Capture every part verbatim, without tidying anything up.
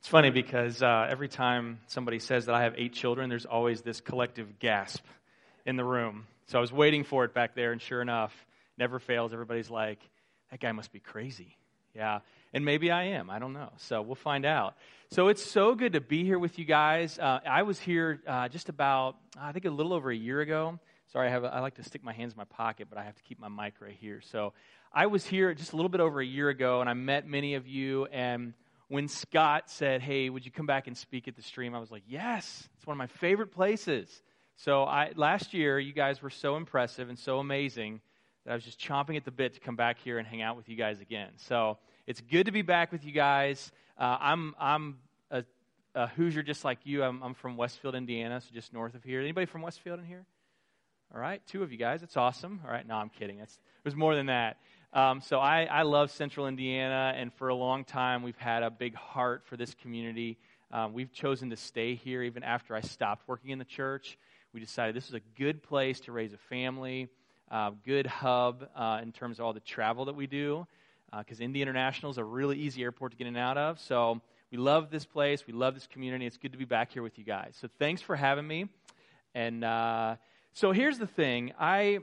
funny because uh, every time somebody says that I have eight children, there's always this collective gasp in the room. So I was waiting for it back there, and sure enough, never fails. Everybody's like, that guy must be crazy. Yeah, and maybe I am. I don't know. So we'll find out. So it's so good to be here with you guys. Uh, I was here uh, just about, I think a little over a year ago. Sorry, I have. A, I like to stick my hands in my pocket, but I have to keep my mic right here. So I was here just a little bit over a year ago, and I met many of you, and when Scott said, hey, would you come back and speak at the stream, I was like, yes, it's one of my favorite places. So I, last year, you guys were so impressive and so amazing that I was just chomping at the bit to come back here and hang out with you guys again. So it's good to be back with you guys. Uh, I'm I'm a, a Hoosier just like you. I'm, I'm from Westfield, Indiana, so just north of here. Anybody from Westfield in here? All right, two of you guys. That's awesome. All right, no, I'm kidding. That's, there's more than that. Um, so I, I love Central Indiana, and for a long time we've had a big heart for this community. Um, we've chosen to stay here even after I stopped working in the church. We decided this is a good place to raise a family, uh, good hub uh, in terms of all the travel that we do, because uh, Indy International is a really easy airport to get in and out of. So we love this place. We love this community. It's good to be back here with you guys. So thanks for having me. And uh, so here's the thing. I...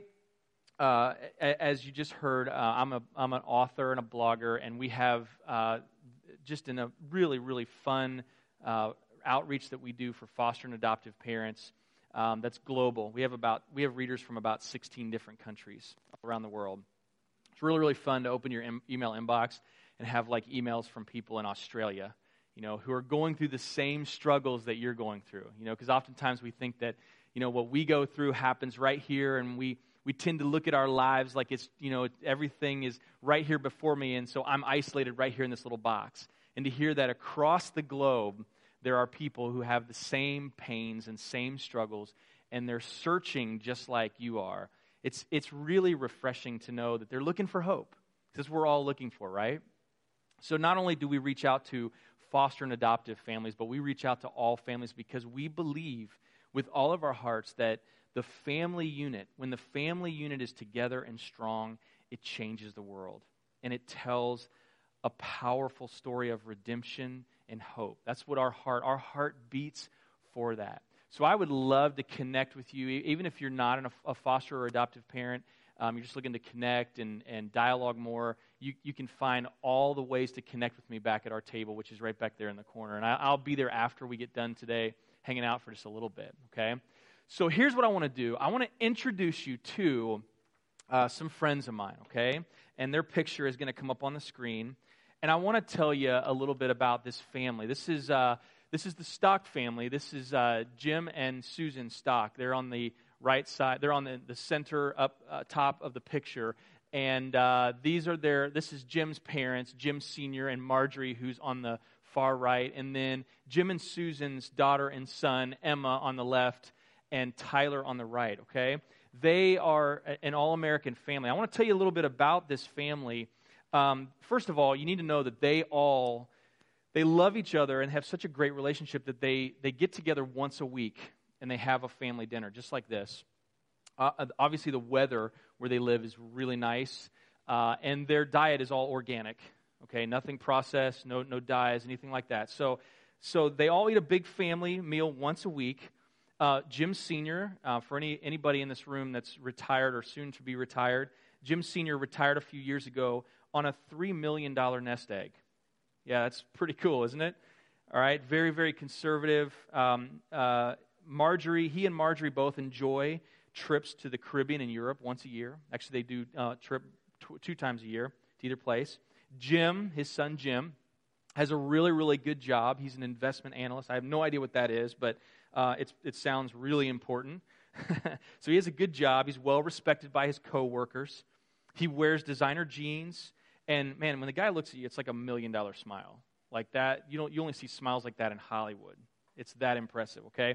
Uh, as you just heard, uh, I'm a I'm an author and a blogger, and we have uh, just in a really really fun uh, outreach that we do for foster and adoptive parents. Um, that's global. We have about we have readers from about sixteen different countries around the world. It's really really fun to open your em- email inbox and have like emails from people in Australia, you know, who are going through the same struggles that you're going through. You know, because oftentimes we think that you know what we go through happens right here, and we. We tend to look at our lives like it's, you know, everything is right here before me, and so I'm isolated right here in this little box. And to hear that across the globe, there are people who have the same pains and same struggles, and they're searching just like you are. It's it's really refreshing to know that they're looking for hope. That's what we're all looking for, right? So not only do we reach out to foster and adoptive families, but we reach out to all families because we believe with all of our hearts that the family unit, when the family unit is together and strong, it changes the world. And it tells a powerful story of redemption and hope. That's what our heart, our heart beats for that. So I would love to connect with you, even if you're not an, a foster or adoptive parent, um, you're just looking to connect and, and dialogue more, you, you can find all the ways to connect with me back at our table, which is right back there in the corner. And I, I'll be there after we get done today, hanging out for just a little bit, okay? So here's what I want to do. I want to introduce you to uh, some friends of mine, okay? And their picture is going to come up on the screen. And I want to tell you a little bit about this family. This is uh, this is the Stock family. This is uh, Jim and Susan Stock. They're on the right side. They're on the, the center up uh, top of the picture. And uh, these are their. This is Jim's parents, Jim Senior and Marjorie, who's on the far right. And then Jim and Susan's daughter and son, Emma, on the left. And Tyler on the right, okay? They are an all-American family. I want to tell you a little bit about this family. Um, first of all, you need to know that they all, they love each other and have such a great relationship that they, they get together once a week and they have a family dinner, just like this. Uh, obviously, the weather where they live is really nice, uh, and their diet is all organic, okay? Nothing processed, no no dyes, anything like that. So, so they all eat a big family meal once a week. Uh, Jim Senior, uh, for any anybody in this room that's retired or soon to be retired, Jim Senior retired a few years ago on a three million dollars nest egg. Yeah, that's pretty cool, isn't it? All right, very, very conservative. Um, uh, Marjorie, he and Marjorie both enjoy trips to the Caribbean and Europe once a year. Actually, they do uh, trip t- two times a year to either place. Jim, his son Jim, has a really, really good job. He's an investment analyst. I have no idea what that is, but uh, it's, it sounds really important. So he has a good job. He's well respected by his coworkers. He wears designer jeans. And man, when the guy looks at you, it's like a million dollar smile. Like that, you don't you only see smiles like that in Hollywood. It's that impressive, okay?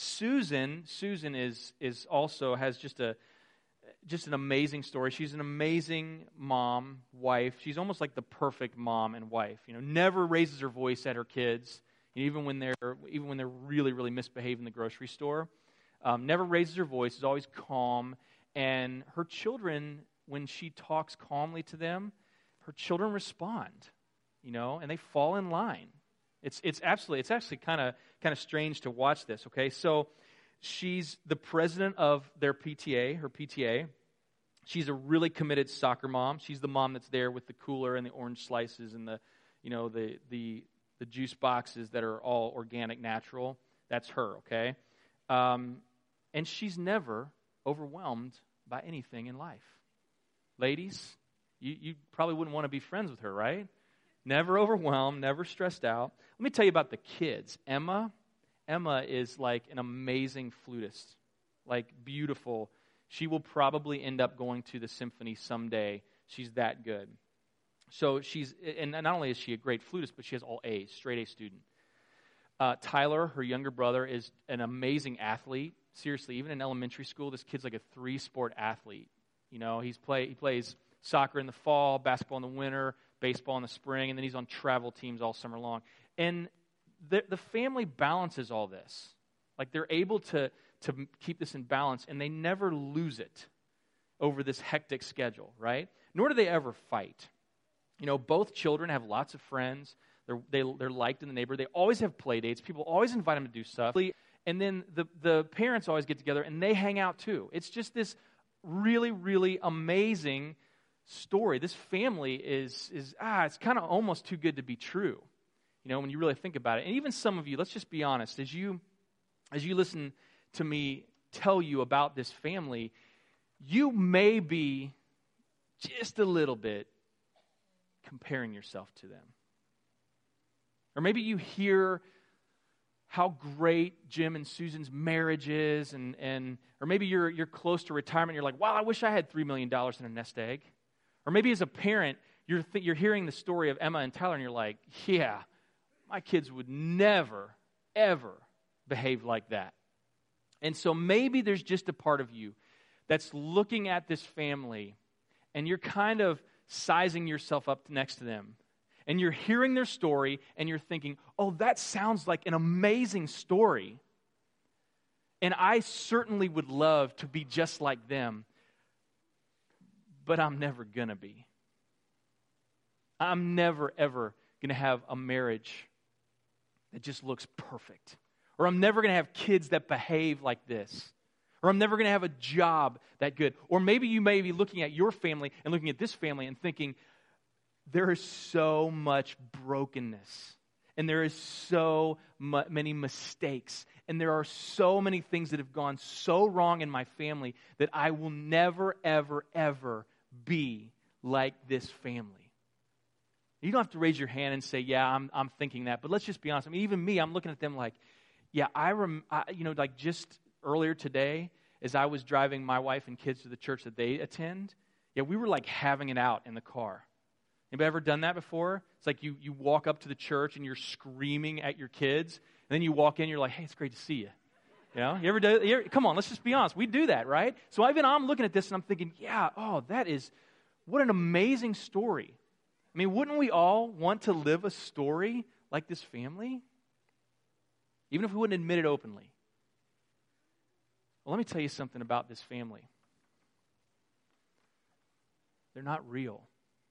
Susan, Susan is is also has just a just an amazing story. She's an amazing mom, wife. She's almost like the perfect mom and wife. You know, never raises her voice at her kids, even when they're even when they're really, really misbehaving in the grocery store. Um, never raises her voice, is always calm. And her children, when she talks calmly to them, her children respond, you know, and they fall in line. It's it's absolutely it's actually kind of kind of strange to watch this, okay? So she's the president of their P T A, her P T A. She's a really committed soccer mom. She's the mom that's there with the cooler and the orange slices and the, you know, the the the juice boxes that are all organic, natural. That's her, okay? Um, and she's never overwhelmed by anything in life. Ladies, you, you probably wouldn't want to be friends with her, right? Never overwhelmed, never stressed out. Let me tell you about the kids. Emma, Emma is like an amazing flutist, like beautiful. She will probably end up going to the symphony someday. She's that good. So she's, and not only is she a great flutist, but she has all A's, straight A student. Uh, Tyler, her younger brother, is an amazing athlete. Seriously, even in elementary school, this kid's like a three-sport athlete. You know, he's play he plays soccer in the fall, basketball in the winter, baseball in the spring, and then he's on travel teams all summer long. And the the family balances all this. Like they're able to to keep this in balance, and they never lose it over this hectic schedule, right? Nor do they ever fight. You know, both children have lots of friends. They're, they, they're liked in the neighborhood. They always have play dates. People always invite them to do stuff. And then the, the parents always get together, and they hang out too. It's just this really, really amazing story. This family is, is ah, it's kind of almost too good to be true, you know, when you really think about it. And even some of you, let's just be honest, as you, as you listen to me tell you about this family, you may be just a little bit comparing yourself to them. Or maybe you hear how great Jim and Susan's marriage is, and, and or maybe you're you're close to retirement, and you're like, wow, I wish I had three million dollars in a nest egg. Or maybe as a parent, you're th- you're hearing the story of Emma and Tyler, and you're like, yeah, my kids would never, ever behave like that. And so maybe there's just a part of you that's looking at this family, and you're kind of sizing yourself up next to them. And you're hearing their story, and you're thinking, oh, that sounds like an amazing story. And I certainly would love to be just like them, but I'm never going to be. I'm never, ever going to have a marriage that just looks perfect. Or I'm never going to have kids that behave like this. Or I'm never going to have a job that good. Or maybe you may be looking at your family and looking at this family and thinking, there is so much brokenness, and there is so mu- many mistakes, and there are so many things that have gone so wrong in my family that I will never, ever, ever be like this family. You don't have to raise your hand and say, yeah, I'm I'm thinking that, but let's just be honest. I mean, even me, I'm looking at them like, yeah, I, rem- I you know, like just earlier today, as I was driving my wife and kids to the church that they attend, yeah, we were like having it out in the car. Anybody ever done that before? It's like you, you walk up to the church and you're screaming at your kids, and then you walk in, you're like, hey, it's great to see you. You know, you ever do, you ever, come on, let's just be honest. We do that, right? So even I'm looking at this and I'm thinking, yeah, oh, that is, what an amazing story. I mean, wouldn't we all want to live a story like this family? Even if we wouldn't admit it openly. Well, let me tell you something about this family. They're not real.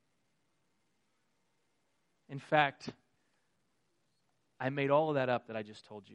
In fact, I made all of that up that I just told you.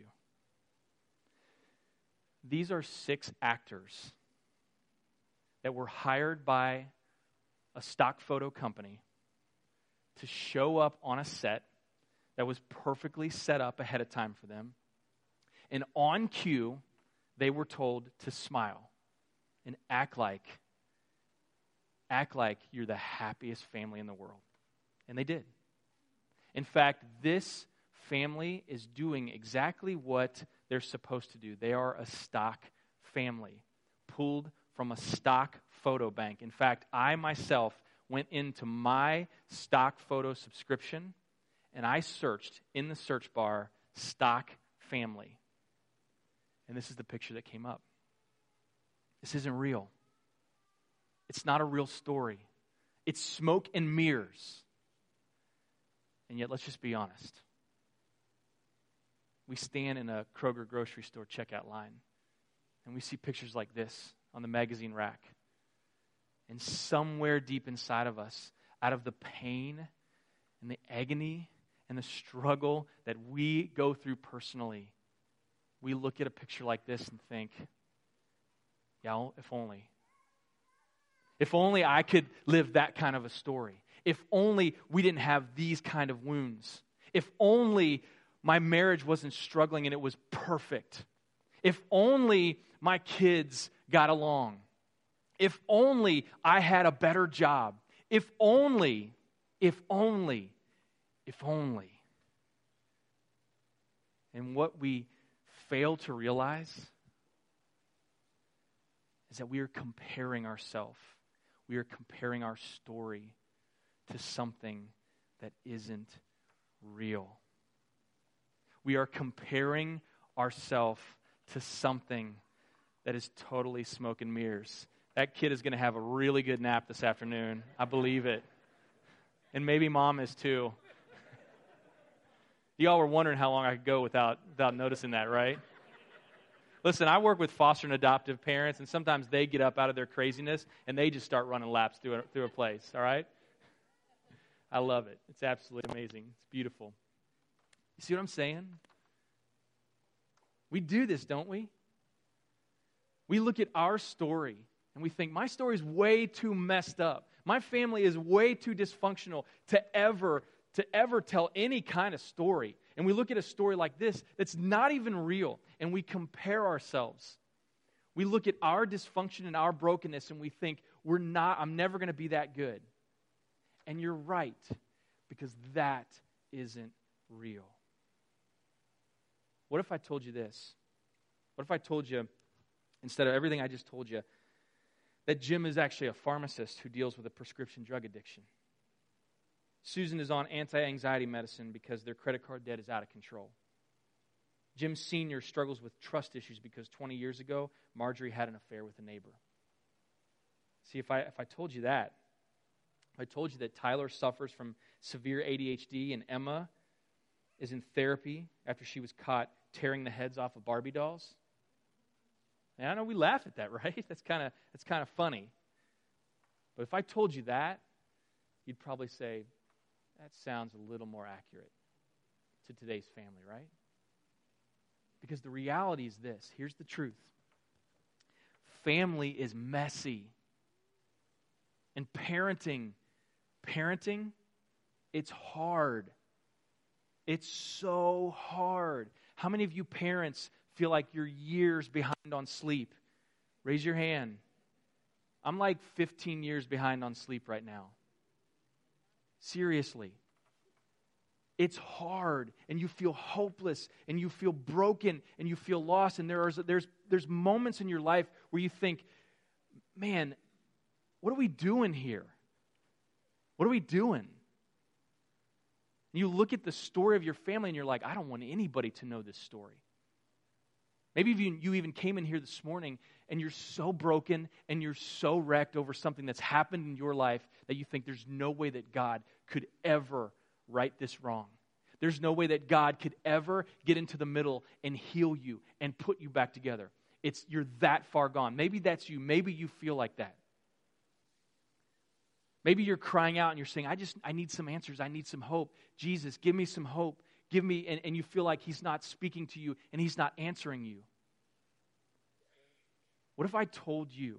These are six actors that were hired by a stock photo company to show up on a set that was perfectly set up ahead of time for them. And on cue, they were told to smile and act like, act like you're the happiest family in the world. And they did. In fact, this family is doing exactly what they're supposed to do. They are a stock family, pulled from a stock photo bank. In fact, I myself went into my stock photo subscription, and I searched in the search bar, stock family. And this is the picture that came up. This isn't real. It's not a real story. It's smoke and mirrors. And yet, let's just be honest. We stand in a Kroger grocery store checkout line, and we see pictures like this on the magazine rack. And somewhere deep inside of us, out of the pain and the agony and the struggle that we go through personally, we look at a picture like this and think, yeah, if only. If only I could live that kind of a story. If only we didn't have these kind of wounds. If only my marriage wasn't struggling and it was perfect. If only my kids got along. If only I had a better job. If only, if only, if only. And what we fail to realize is that we are comparing ourselves. We are comparing our story to something that isn't real. We are comparing ourselves to something that is totally smoke and mirrors. That kid is going to have a really good nap this afternoon. I believe it. And maybe mom is too. Y'all were wondering how long I could go without, without noticing that, right? Listen, I work with foster and adoptive parents, and sometimes they get up out of their craziness, and they just start running laps through a, through a place, all right? I love it. It's absolutely amazing. It's beautiful. You see what I'm saying? We do this, don't we? We look at our story, and we think, my story is way too messed up. My family is way too dysfunctional to ever, to ever tell any kind of story. And we look at a story like this that's not even real, and we compare ourselves. We look at our dysfunction and our brokenness, and we think, we're not, I'm never going to be that good. And you're right, because that isn't real. What if I told you this? What if I told you, instead of everything I just told you, that Jim is actually a pharmacist who deals with a prescription drug addiction? Susan is on anti-anxiety medicine because their credit card debt is out of control. Jim Senior struggles with trust issues because twenty years ago, Marjorie had an affair with a neighbor. See, if I if I told you that, if I told you that Tyler suffers from severe A D H D and Emma is in therapy after she was caught tearing the heads off of Barbie dolls. And I know we laugh at that, right? That's kind of that's kind of funny. But if I told you that, you'd probably say, that sounds a little more accurate to today's family, right? Because the reality is this. Here's the truth. Family is messy. And parenting, parenting, it's hard. It's so hard. How many of you parents feel like you're years behind on sleep? Raise your hand. I'm like fifteen years behind on sleep right now. Seriously. It's hard, and you feel hopeless, and you feel broken, and you feel lost, and there are, there's, there's moments in your life where you think, man, what are we doing here? What are we doing? You look at the story of your family, and you're like, I don't want anybody to know this story. Maybe you, you even came in here this morning, and you're so broken, and you're so wrecked over something that's happened in your life that you think there's no way that God could ever right this wrong. There's no way that God could ever get into the middle and heal you and put you back together. It's you're that far gone. Maybe that's you. Maybe you feel like that. Maybe you're crying out and you're saying, I just, I need some answers. I need some hope. Jesus, give me some hope. Give me, and, and you feel like He's not speaking to you and He's not answering you. What if I told you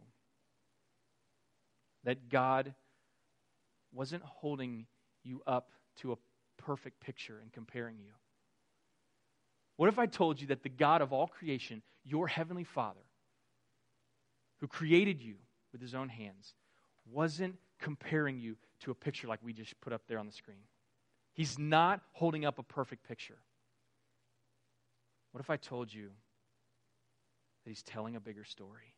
that God wasn't holding you up to a perfect picture and comparing you? What if I told you that the God of all creation, your heavenly Father, who created you with His own hands, wasn't comparing you to a picture like we just put up there on the screen? He's not holding up a perfect picture. What if I told you that He's telling a bigger story?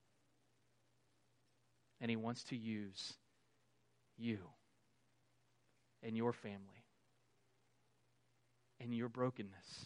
And He wants to use you and your family and your brokenness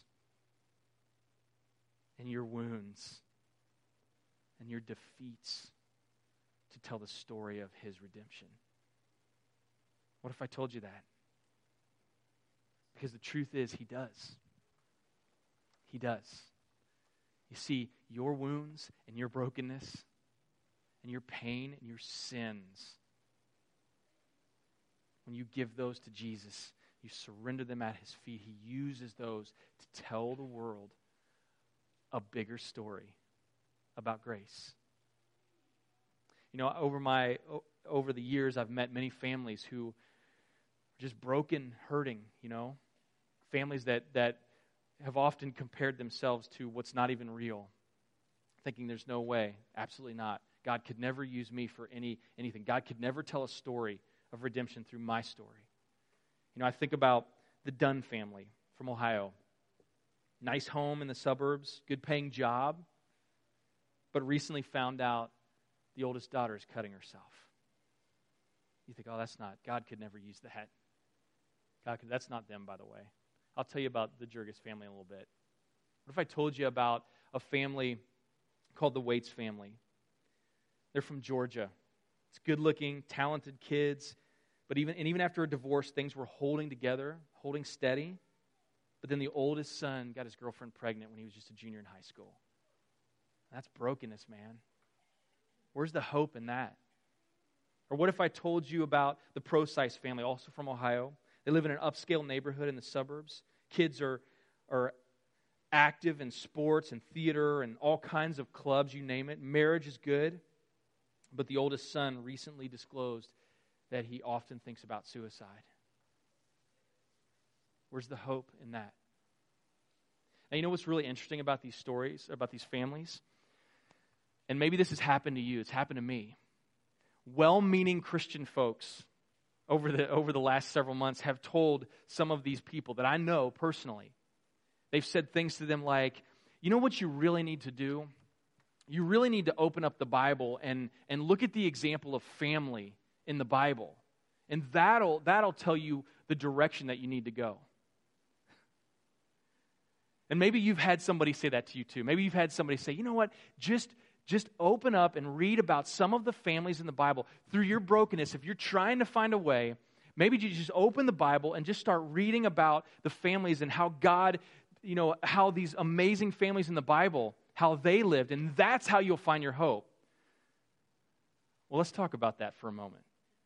and your wounds and your defeats to tell the story of His redemption. What if I told you that? Because the truth is, He does. He does. You see, your wounds and your brokenness and your pain and your sins, when you give those to Jesus, You surrender them at his feet. He uses those to tell the world a bigger story about grace. You know, over my over the years, I've met many families who are just broken, hurting, you know, families that, that have often compared themselves to what's not even real, thinking there's no way. Absolutely not. God could never use me for any anything. God could never tell a story of redemption through my story. You know, I think about the Dunn family from Ohio. Nice home in the suburbs, good paying job, but recently found out the oldest daughter is cutting herself. You think, oh, that's not, God could never use that. God could, that's not them, by the way. I'll tell you about the Jurgis family in a little bit. What if I told you about a family called the Waits family? They're from Georgia. It's good-looking, talented kids, but even and even after a divorce, things were holding together, holding steady. But then the oldest son got his girlfriend pregnant when he was just a junior in high school. That's brokenness, man. Where's the hope in that? Or what if I told you about the Procyse family, also from Ohio? They live in an upscale neighborhood in the suburbs. Kids are, are active in sports and theater and all kinds of clubs, you name it. Marriage is good. But the oldest son recently disclosed that he often thinks about suicide. Where's the hope in that? Now, you know what's really interesting about these stories, about these families? And maybe this has happened to you. It's happened to me. Well-meaning Christian folks over the over the last several months have told some of these people that I know personally. They've said things to them like, you know what you really need to do? You really need to open up the Bible and, and look at the example of family in the Bible. And that'll that'll tell you the direction that you need to go. And maybe you've had somebody say that to you too. Maybe you've had somebody say, you know what, just Just open up and read about some of the families in the Bible. Through your brokenness, if you're trying to find a way, maybe you just open the Bible and just start reading about the families and how God, you know, how these amazing families in the Bible, how they lived, and that's how you'll find your hope. Well, let's talk about that for a moment.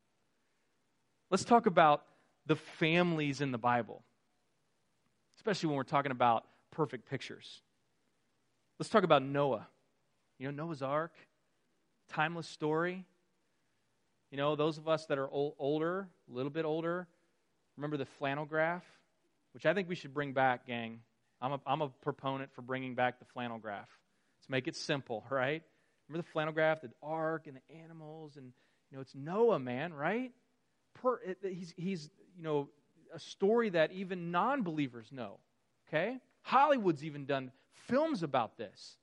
Let's talk about the families in the Bible, especially when we're talking about perfect pictures. Let's talk about Noah. You know, Noah's Ark, timeless story. You know, those of us that are old, older, a little bit older, remember the flannel graph, which I think we should bring back, gang. I'm a, I'm a proponent for bringing back the flannel graph. Let's make it simple, right? Remember the flannel graph, the ark and the animals, and, you know, it's Noah, man, right? Per, it, he's, he's, you know, a story that even non-believers know, okay? Hollywood's even done films about this.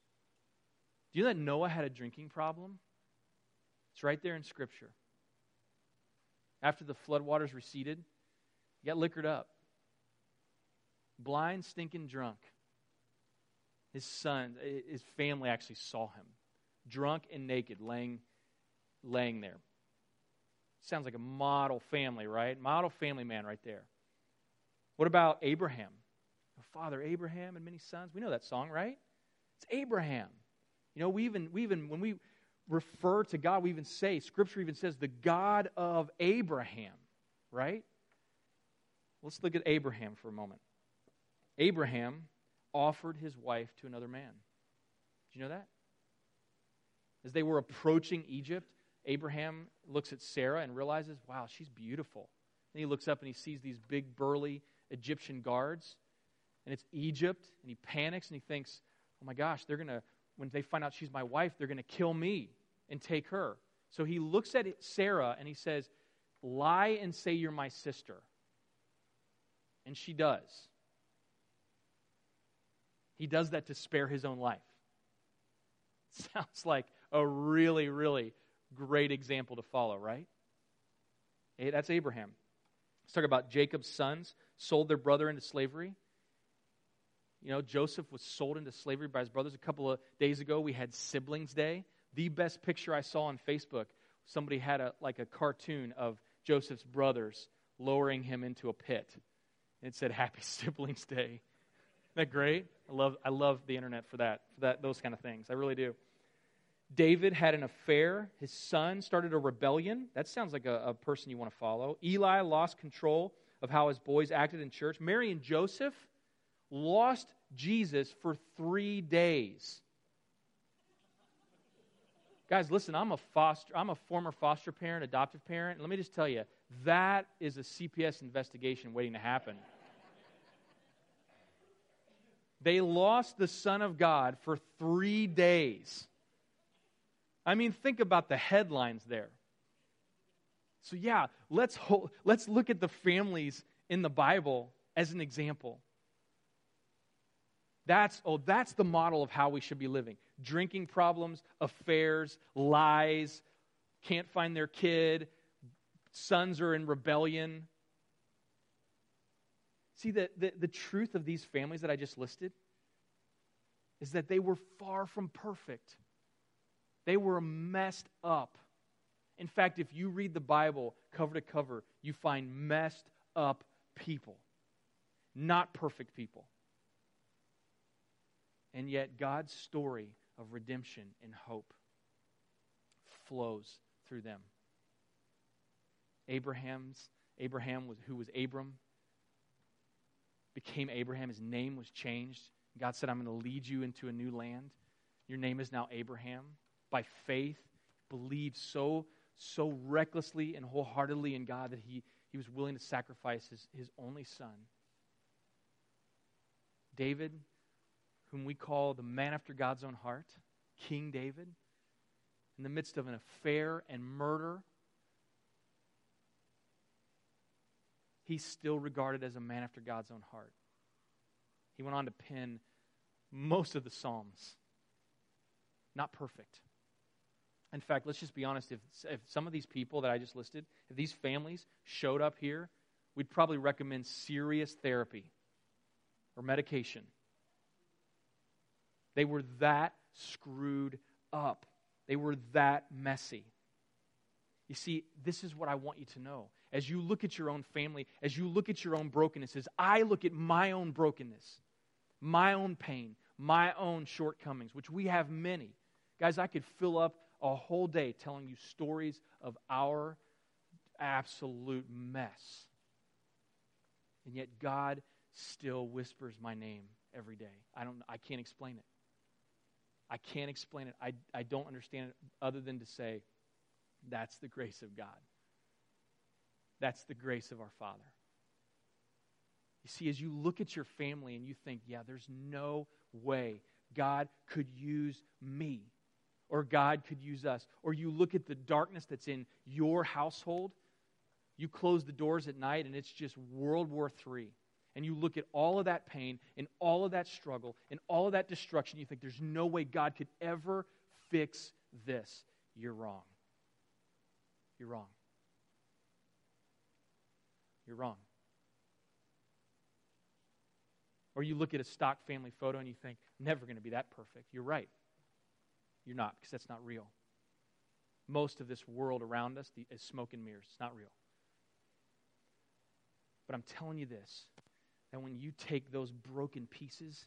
Do you know that Noah had a drinking problem? It's right there in Scripture. After the floodwaters receded, he got liquored up. Blind, stinking drunk. His son, his family actually saw him. Drunk and naked, laying, laying there. Sounds like a model family, right? Model family man right there. What about Abraham? Father Abraham and many sons. We know that song, right? It's Abraham. You know, we even, we even, when we refer to God, we even say, Scripture even says, the God of Abraham, right? Let's look at Abraham for a moment. Abraham offered his wife to another man. Did you know that? As they were approaching Egypt, Abraham looks at Sarah and realizes, wow, she's beautiful. And he looks up and he sees these big, burly Egyptian guards, and it's Egypt, and he panics and he thinks, oh my gosh, they're going to, when they find out she's my wife, they're going to kill me and take her. So he looks at Sarah and he says, lie and say you're my sister. And she does. He does that to spare his own life. Sounds like a really, really great example to follow, right? Hey, that's Abraham. Let's talk about Jacob's sons sold their brother into slavery. You know, Joseph was sold into slavery by his brothers. A couple of days ago, we had Siblings Day. The best picture I saw on Facebook, somebody had a like a cartoon of Joseph's brothers lowering him into a pit. And it said, Happy Siblings Day. Isn't that great? I love I love the internet for that, for that those kind of things. I really do. David had an affair. His son started a rebellion. That sounds like a, a person you want to follow. Eli lost control of how his boys acted in church. Mary and Joseph lost Jesus for three days. Guys, listen, I'm a foster, I'm a former foster parent, adoptive parent. And let me just tell you, that is a C P S investigation waiting to happen. They lost the Son of God for three days. I mean, think about the headlines there. So yeah, let's hold, let's look at the families in the Bible as an example. That's, oh, that's the model of how we should be living. Drinking problems, affairs, lies, can't find their kid, sons are in rebellion. See, the, the, the truth of these families that I just listed is that they were far from perfect. They were messed up. In fact, if you read the Bible cover to cover, you find messed up people, not perfect people. And yet God's story of redemption and hope flows through them. Abraham's Abraham was who was Abram became Abraham. His name was changed. God said, I'm going to lead you into a new land. Your name is now Abraham. By faith, believed so so recklessly and wholeheartedly in God that he, he was willing to sacrifice his, his only son. David, whom we call the man after God's own heart, King David, in the midst of an affair and murder, he's still regarded as a man after God's own heart. He went on to pen most of the Psalms. Not perfect. In fact, let's just be honest, if, if some of these people that I just listed, if these families showed up here, we'd probably recommend serious therapy or medication. They were that screwed up. They were that messy. You see, this is what I want you to know. As you look at your own family, as you look at your own brokenness, as I look at my own brokenness, my own pain, my own shortcomings, which we have many. Guys, I could fill up a whole day telling you stories of our absolute mess. And yet God still whispers my name every day. I don't I can't explain it. I can't explain it. I, I don't understand it other than to say, that's the grace of God. That's the grace of our Father. You see, as you look at your family and you think, yeah, there's no way God could use me, or God could use us, or you look at the darkness that's in your household, you close the doors at night and it's just World War Three. And you look at all of that pain and all of that struggle and all of that destruction, you think there's no way God could ever fix this. You're wrong. You're wrong. You're wrong. Or you look at a stock family photo and you think, never going to be that perfect. You're right. You're not, because that's not real. Most of this world around us is smoke and mirrors. It's not real. But I'm telling you this, that when you take those broken pieces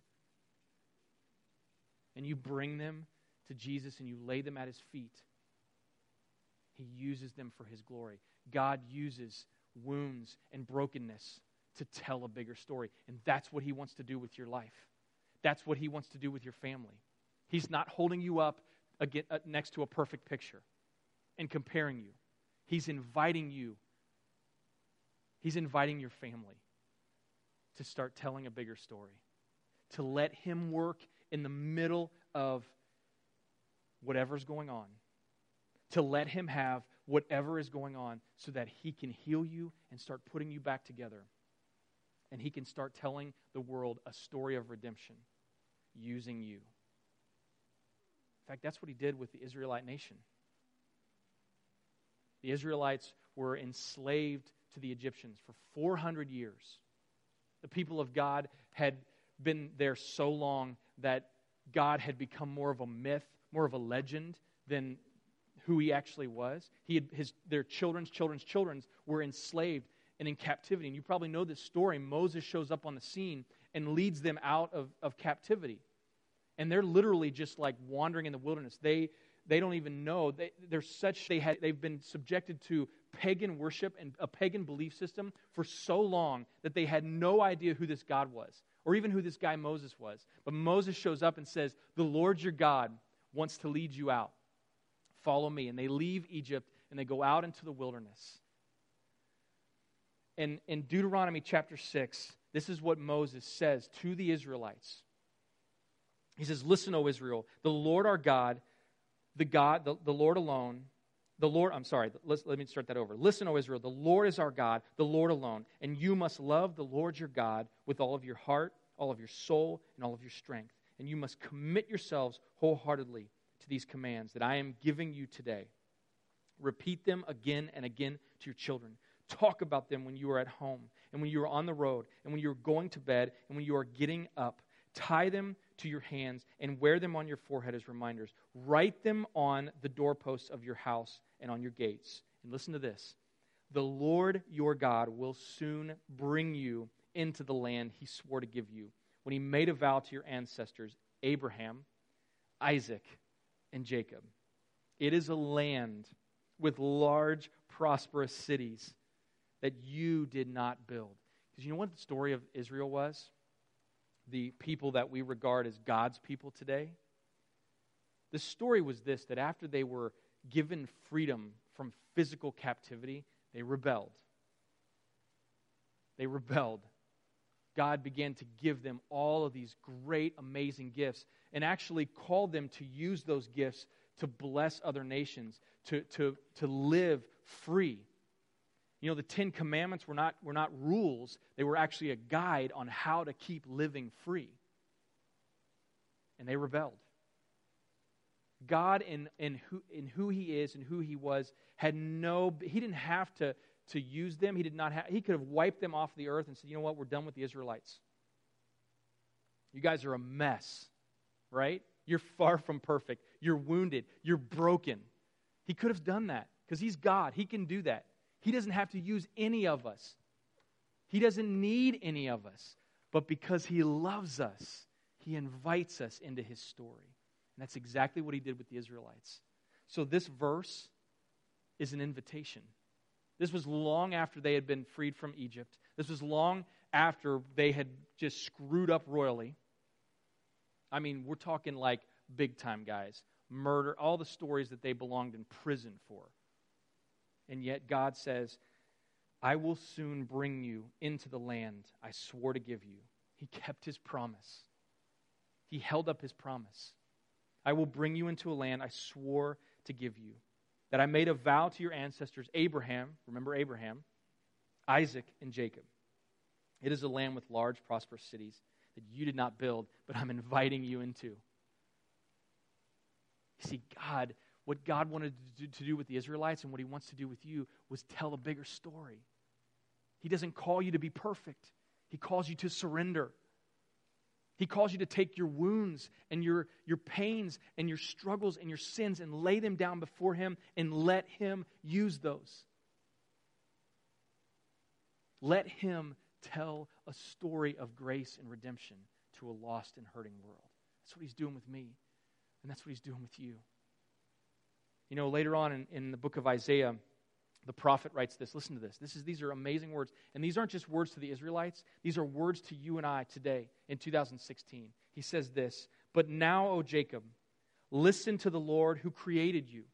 and you bring them to Jesus and you lay them at His feet, He uses them for His glory. God uses wounds and brokenness to tell a bigger story. And that's what He wants to do with your life. That's what He wants to do with your family. He's not holding you up again, uh, next to a perfect picture and comparing you. He's inviting you. He's inviting your family to start telling a bigger story, to let Him work in the middle of whatever's going on, to let Him have whatever is going on so that He can heal you and start putting you back together. And He can start telling the world a story of redemption using you. In fact, that's what He did with the Israelite nation. The Israelites were enslaved to the Egyptians for four hundred years. The people of God had been there so long that God had become more of a myth, more of a legend than who He actually was. He had his their children's children's children's were enslaved and in captivity. And you probably know this story. Moses shows up on the scene and leads them out of, of captivity. And they're literally just like wandering in the wilderness. They they don't even know. They, they're such, they had, they've been subjected to pagan worship and a pagan belief system for so long that they had no idea who this God was, or even who this guy Moses was. But Moses shows up and says, the Lord your God wants to lead you out. Follow me. And they leave Egypt and they go out into the wilderness. And in Deuteronomy chapter six, this is what Moses says to the Israelites. He says, listen, O Israel, the Lord our God, the God, the, the Lord alone, the Lord, I'm sorry, let's, let me start that over. Listen, O Israel, the Lord is our God, the Lord alone, and you must love the Lord your God with all of your heart, all of your soul, and all of your strength. And you must commit yourselves wholeheartedly to these commands that I am giving you today. Repeat them again and again to your children. Talk about them when you are at home, and when you are on the road, and when you are going to bed, and when you are getting up. Tie them to your hands and wear them on your forehead as reminders. Write them on the doorposts of your house and on your gates. And listen to this. The Lord your God will soon bring you into the land he swore to give you, when he made a vow to your ancestors, Abraham, Isaac, and Jacob. It is a land with large, prosperous cities that you did not build. Because you know what the story of Israel was? The people that we regard as God's people today? The story was this, that after they were given freedom from physical captivity, they rebelled. They rebelled. God began to give them all of these great, amazing gifts and actually called them to use those gifts to bless other nations, to, to, to live free. You know, the Ten Commandments were not, were not rules. They were actually a guide on how to keep living free. And they rebelled. God, in, in, who, in who He is and who He was, had no, He didn't have to, to use them. He did not have, He could have wiped them off the earth and said, you know what, we're done with the Israelites. You guys are a mess, right? You're far from perfect. You're wounded. You're broken. He could have done that because He's God. He can do that. He doesn't have to use any of us. He doesn't need any of us. But because He loves us, He invites us into His story. And that's exactly what He did with the Israelites. So this verse is an invitation. This was long after they had been freed from Egypt. This was long after they had just screwed up royally. I mean, we're talking like big time guys. Murder, all the stories that they belonged in prison for. And yet God says, I will soon bring you into the land I swore to give you. He kept His promise. He held up His promise. I will bring you into a land I swore to give you, that I made a vow to your ancestors, Abraham, remember Abraham, Isaac, and Jacob. It is a land with large, prosperous cities that you did not build, but I'm inviting you into. You see, God, what God wanted to do, to do with the Israelites and what He wants to do with you was tell a bigger story. He doesn't call you to be perfect. He calls you to surrender. He calls you to take your wounds and your, your pains and your struggles and your sins and lay them down before Him and let Him use those. Let Him tell a story of grace and redemption to a lost and hurting world. That's what He's doing with me, and that's what He's doing with you. You know, later on in, in the book of Isaiah, the prophet writes this. Listen to this. This is These are amazing words. And these aren't just words to the Israelites. These are words to you and I today in two thousand sixteen. He says this, but now, O Jacob, listen to the Lord who created you.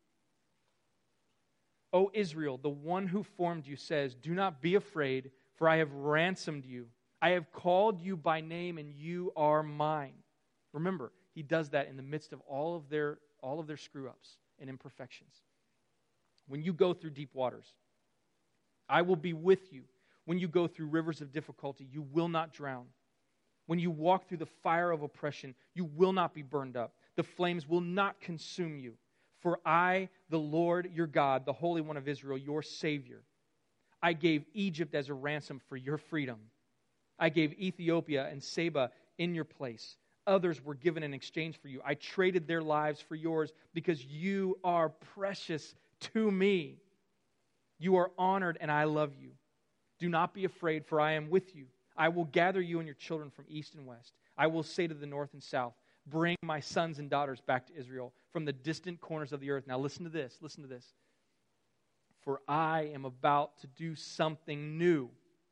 O Israel, the one who formed you says, do not be afraid, for I have ransomed you. I have called you by name, and you are mine. Remember, He does that in the midst of all of their, all of their screw-ups and imperfections. When you go through deep waters, I will be with you. When you go through rivers of difficulty, you will not drown. When you walk through the fire of oppression, you will not be burned up. The flames will not consume you. For I, the Lord your God, the Holy One of Israel, your Savior, I gave Egypt as a ransom for your freedom. I gave Ethiopia and Seba in your place. Others were given in exchange for you. I traded their lives for yours because you are precious to me. You are honored and I love you. Do not be afraid, for I am with you. I will gather you and your children from east and west. I will say to the north and south, bring my sons and daughters back to Israel from the distant corners of the earth. Now listen to this, listen to this. For I am about to do something new.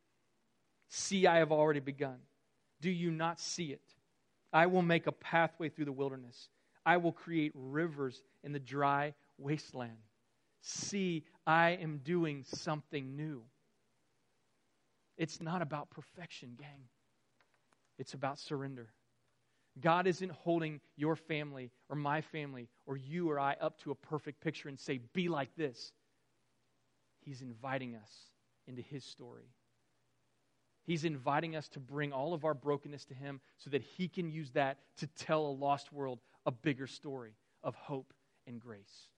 See, I have already begun. Do you not see it? I will make a pathway through the wilderness. I will create rivers in the dry wasteland. See, I am doing something new. It's not about perfection, gang. It's about surrender. God isn't holding your family or my family or you or I up to a perfect picture and say, be like this. He's inviting us into His story. He's inviting us to bring all of our brokenness to Him so that He can use that to tell a lost world a bigger story of hope and grace.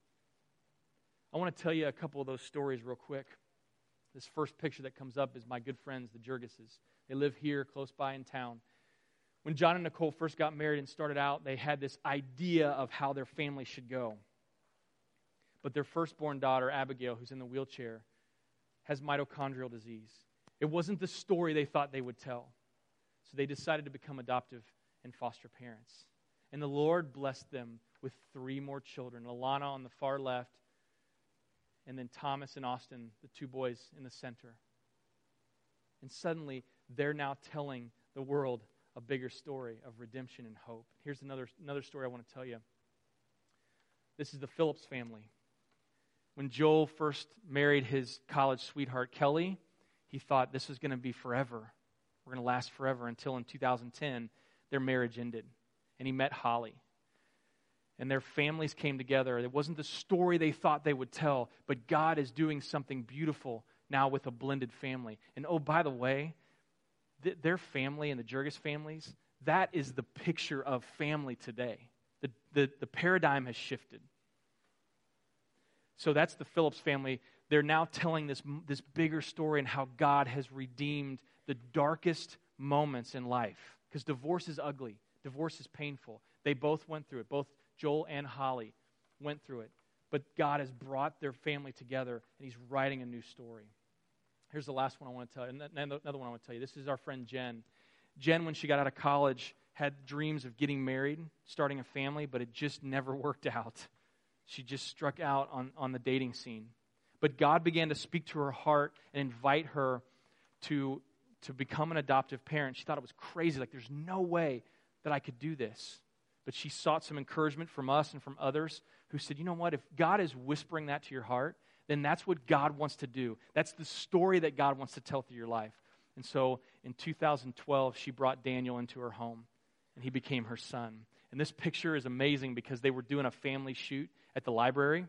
I want to tell you a couple of those stories real quick. This first picture that comes up is my good friends, the Jurgises. They live here close by in town. When John and Nicole first got married and started out, they had this idea of how their family should go. But their firstborn daughter, Abigail, who's in the wheelchair, has mitochondrial disease. It wasn't the story they thought they would tell. So they decided to become adoptive and foster parents. And the Lord blessed them with three more children. Alana on the far left, and then Thomas and Austin, the two boys in the center. And suddenly, they're now telling the world a bigger story of redemption and hope. Here's another, another story I want to tell you. This is the Phillips family. When Joel first married his college sweetheart, Kelly, he thought this was going to be forever. We're going to last forever until in two thousand ten, their marriage ended. And he met Holly. And their families came together. It wasn't the story they thought they would tell, but God is doing something beautiful now with a blended family. And oh, by the way, th- their family and the Jurgis families, that is the picture of family today. The, the, the paradigm has shifted. So that's the Phillips family. They're now telling this, this bigger story and how God has redeemed the darkest moments in life. Because divorce is ugly. Divorce is painful. They both went through it. Both Joel and Holly went through it. But God has brought their family together, and He's writing a new story. Here's the last one I want to tell you. Another one I want to tell you. This is our friend Jen. Jen, when she got out of college, had dreams of getting married, starting a family, but it just never worked out. She just struck out on, on the dating scene. But God began to speak to her heart and invite her to, to become an adoptive parent. She thought it was crazy. Like, there's no way that I could do this. But she sought some encouragement from us and from others who said, you know what, if God is whispering that to your heart, then that's what God wants to do. That's the story that God wants to tell through your life. And so in two thousand twelve, she brought Daniel into her home, and he became her son. And this picture is amazing because they were doing a family shoot at the library,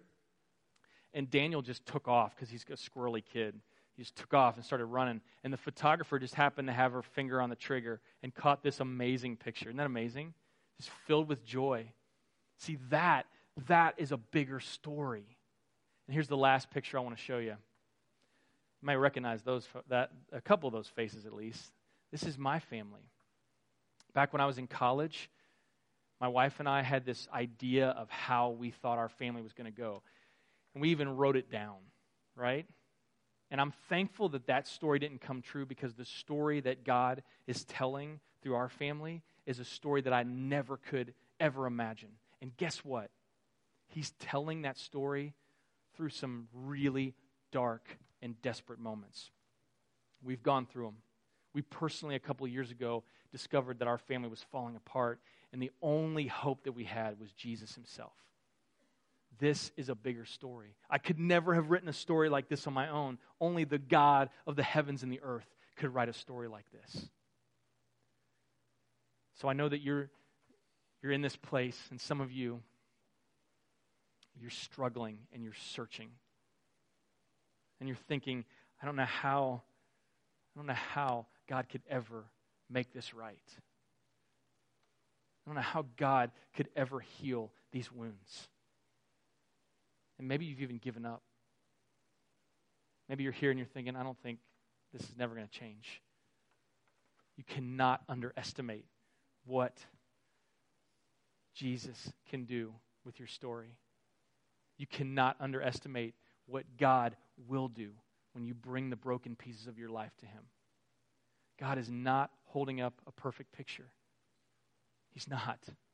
and Daniel just took off because he's a squirrely kid. He just took off and started running. And the photographer just happened to have her finger on the trigger and caught this amazing picture. Isn't that amazing? Just filled with joy. See, that, that is a bigger story. And here's the last picture I want to show you. You might recognize those, that a couple of those faces at least. This is my family. Back when I was in college, my wife and I had this idea of how we thought our family was going to go. And we even wrote it down, right? And I'm thankful that that story didn't come true, because the story that God is telling through our family is a story that I never could ever imagine. And guess what? He's telling that story through some really dark and desperate moments. We've gone through them. We personally, a couple of years ago, discovered that our family was falling apart, and the only hope that we had was Jesus Himself. This is a bigger story. I could never have written a story like this on my own. Only the God of the heavens and the earth could write a story like this. So I know that you're you're in this place, and some of you, you're struggling and you're searching. And you're thinking, I don't know how, I don't know how God could ever make this right. I don't know how God could ever heal these wounds. And maybe you've even given up. Maybe you're here and you're thinking, I don't think this is never going to change. You cannot underestimate what Jesus can do with your story. You cannot underestimate what God will do when you bring the broken pieces of your life to Him. God is not holding up a perfect picture. He's not.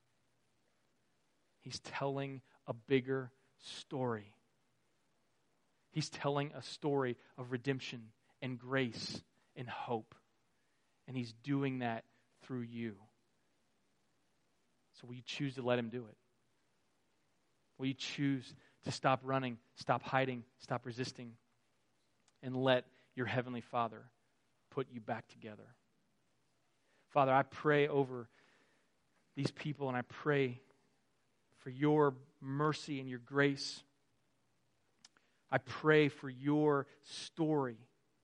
He's telling a bigger story. He's telling a story of redemption and grace and hope. And He's doing that through you. So will you choose to let Him do it? Will you choose to stop running, stop hiding, stop resisting, and let your Heavenly Father put you back together? Father, I pray over these people, and I pray for your mercy and your grace. I pray for your story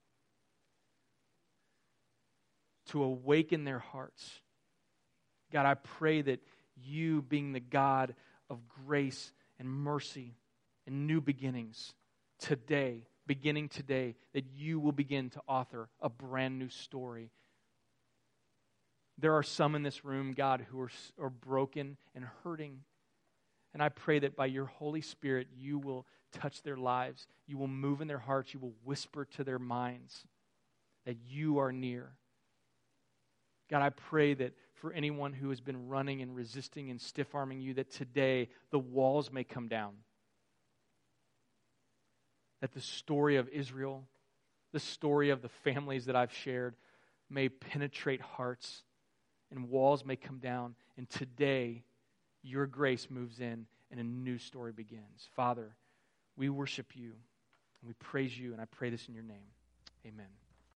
to awaken their hearts. God, I pray that you, being the God of grace and mercy and new beginnings, today, beginning today, that you will begin to author a brand new story. There are some in this room, God, who are, are broken and hurting. And I pray that by your Holy Spirit, you will touch their lives. You will move in their hearts. You will whisper to their minds that you are near. God, I pray that for anyone who has been running and resisting and stiff-arming you, that today the walls may come down. That the story of Israel, the story of the families that I've shared, may penetrate hearts and walls may come down. And today, your grace moves in and a new story begins. Father, we worship you and we praise you, and I pray this in your name. Amen.